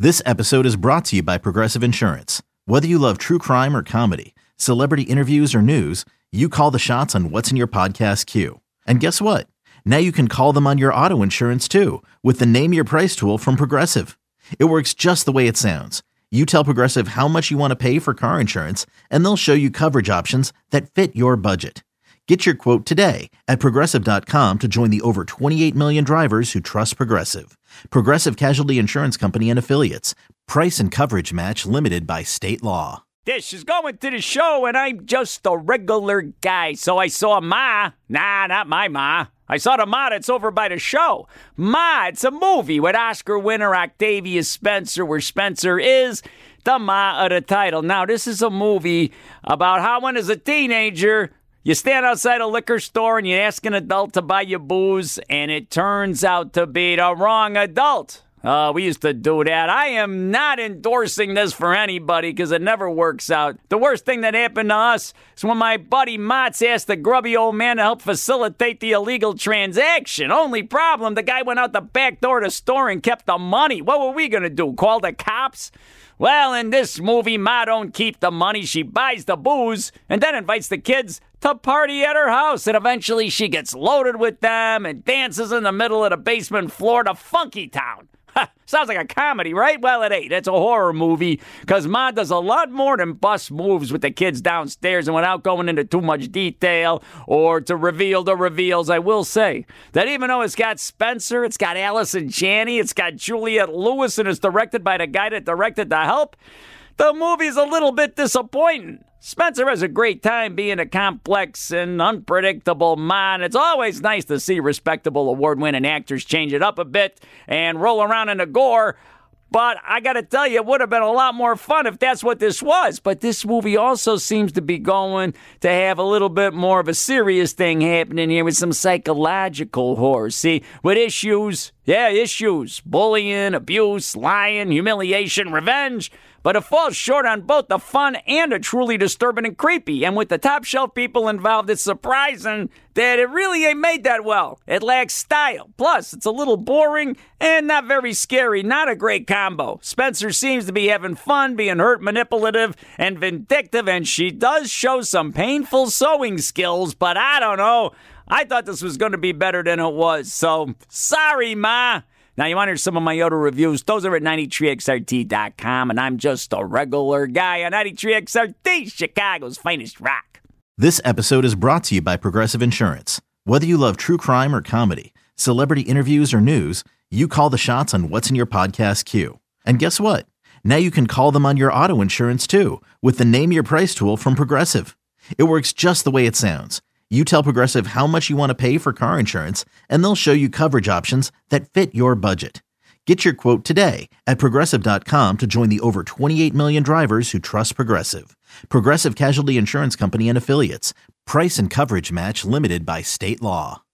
This episode is brought to you by Progressive Insurance. Whether you love true crime or comedy, celebrity interviews or news, you call the shots on what's in your podcast queue. And guess what? Now you can call them on your auto insurance too with the Name Your Price tool from Progressive. It works just the way it sounds. You tell Progressive how much you want to pay for car insurance, and they'll show you coverage options that fit your budget. Get your quote today at Progressive.com to join the over 28 million drivers who trust Progressive. Progressive Casualty Insurance Company and Affiliates. Price and coverage match limited by state law. This is going to the show, and I'm just a regular guy. So I saw Ma. Nah, not my Ma. I saw the Ma that's over by the show. Ma, it's a movie with Oscar winner Octavia Spencer, where Spencer is the Ma of the title. Now, this is a movie about how when as a teenager, you stand outside a liquor store and you ask an adult to buy you booze, and it turns out to be the wrong adult. We used to do that. I am not endorsing this for anybody because it never works out. The worst thing that happened to us is when my buddy Motz asked the grubby old man to help facilitate the illegal transaction. Only problem, the guy went out the back door of the store and kept the money. What were we going to do, call the cops? Well, in this movie, Ma don't keep the money. She buys the booze and then invites the kids to party at her house. And eventually she gets loaded with them and dances in the middle of the basement floor to Funky Town. Sounds like a comedy, right? Well, it ain't. It's a horror movie because Ma does a lot more than bust moves with the kids downstairs. And without going into too much detail or to reveal the reveals, I will say that even though it's got Spencer, it's got Allison Janney, it's got Juliette Lewis, and it's directed by the guy that directed The Help, the movie's a little bit disappointing. Spencer has a great time being a complex and unpredictable Ma, and it's always nice to see respectable award-winning actors change it up a bit and roll around in the gore. But I got to tell you, it would have been a lot more fun if that's what this was. But this movie also seems to be going to have a little bit more of a serious thing happening here with some psychological horror. See, with issues, bullying, abuse, lying, humiliation, revenge. But it falls short on both the fun and the truly disturbing and creepy. And with the top shelf people involved, it's surprising that it really ain't made that well. It lacks style. Plus, it's a little boring and not very scary. Not a great combo. Spencer seems to be having fun, being hurt, manipulative, and vindictive. And she does show some painful sewing skills, but I don't know. I thought this was going to be better than it was. So, sorry, Ma. Now, you want to hear some of my other reviews? Those are at 93XRT.com, and I'm just a regular guy on 93XRT, Chicago's finest rock. This episode is brought to you by Progressive Insurance. Whether you love true crime or comedy, celebrity interviews or news, you call the shots on what's in your podcast queue. And guess what? Now you can call them on your auto insurance too with the Name Your Price tool from Progressive. It works just the way it sounds. You tell Progressive how much you want to pay for car insurance, and they'll show you coverage options that fit your budget. Get your quote today at Progressive.com to join the over 28 million drivers who trust Progressive. Progressive Casualty Insurance Company and Affiliates. Price and coverage match limited by state law.